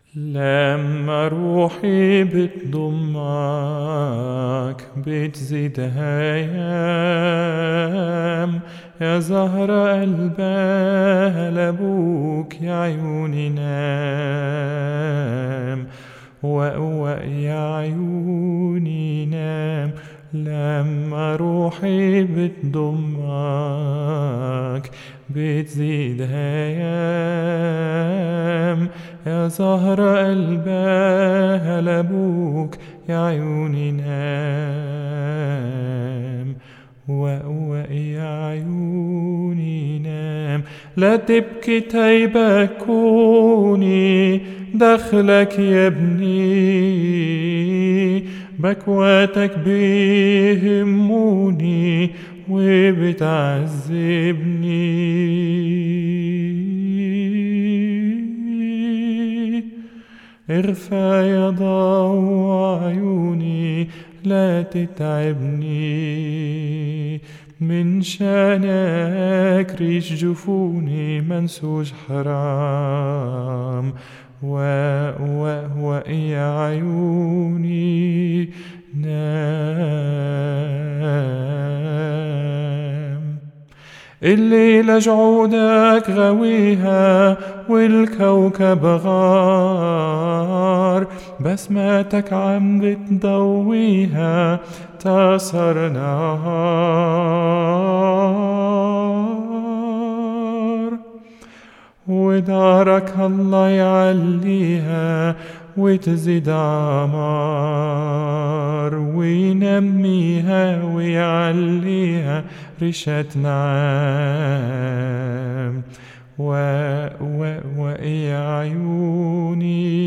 لما روحي بتضمك بتزيد هيام، يا زهرة قلبها لابوك يا عيوني نام، وقوق يا عيوني نام. لما روحي بتضمك بتزيد هيام، يا زهرة قلبها لابوك يا عيوني نام، وقوق يا عيوني نام. لا تبكي تيبكوني دخلك يا ابني، بكواتك بيهموني وبتعذبني. ارفع يا ضوء عيوني لا تتعبني، من شانك ريش جفوني منسوج حرام، يا عيوني نام. الليلة جعودك غويها والكوكب غار، بسماتك عم بتضويها تصر نهار، ودارك الله يعليها وتزيد عمار، وينميها ويعليها ريشة نعام، يا عيوني